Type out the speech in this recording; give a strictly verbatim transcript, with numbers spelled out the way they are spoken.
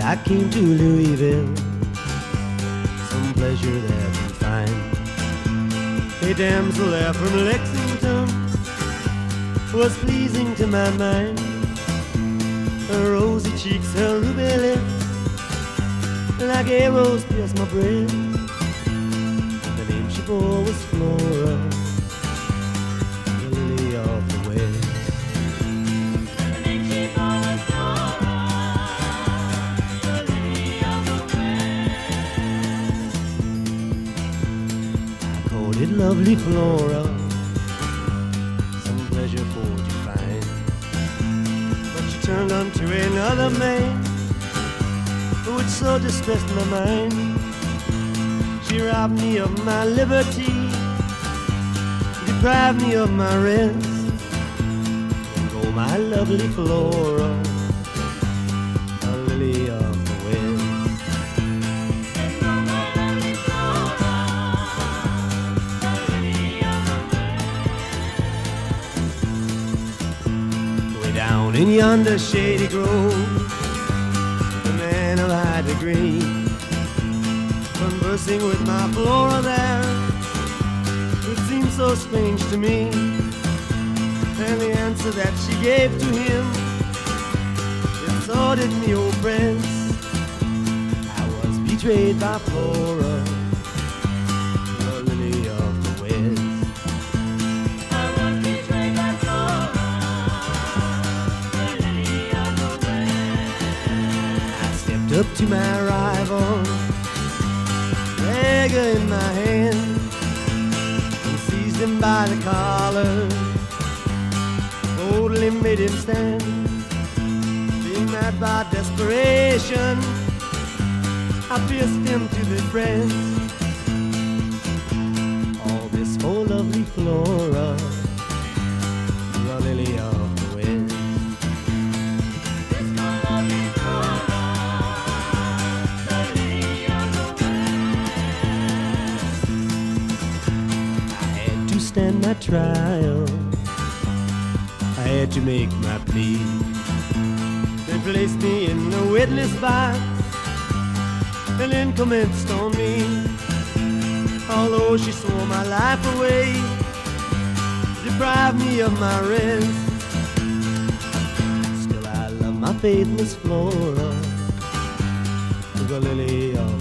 I came to Louisville, some pleasure there to find. A damsel there from Lexington was pleasing to my mind. Her rosy cheeks, her ruby lips, like arrows pierced my breast. The name she bore was Flora, the lily of the West. The name she bore was Flora, the lily of the West. I called it lovely Flora, some pleasure for to find. But she turned unto another man, which so distressed my mind. She robbed me of my liberty, deprived me of my rest. Oh, my lovely Flora, a lily of the West. And oh, my lovely Flora, the lily of the West. Way down in yonder shady grove, of high degree, conversing with my Flora there, it seemed so strange to me. And the answer that she gave to him, it so did me oppress. I was betrayed by Flora, the lily of the West. I was betrayed by Flora, the lily of the West. Up to my rival, dagger in my hand, and seized him by the collar, boldly made him stand. Being mad by desperation, I pierced him to the breast. All this for lovely Flora, the lily of the West. This for lovely Flora, stand my trial, I had to make my plea. They placed me in the witness box and then commenced on me. Although she swore my life away, deprived me of my rest, still I love my faithless Flora, the lily of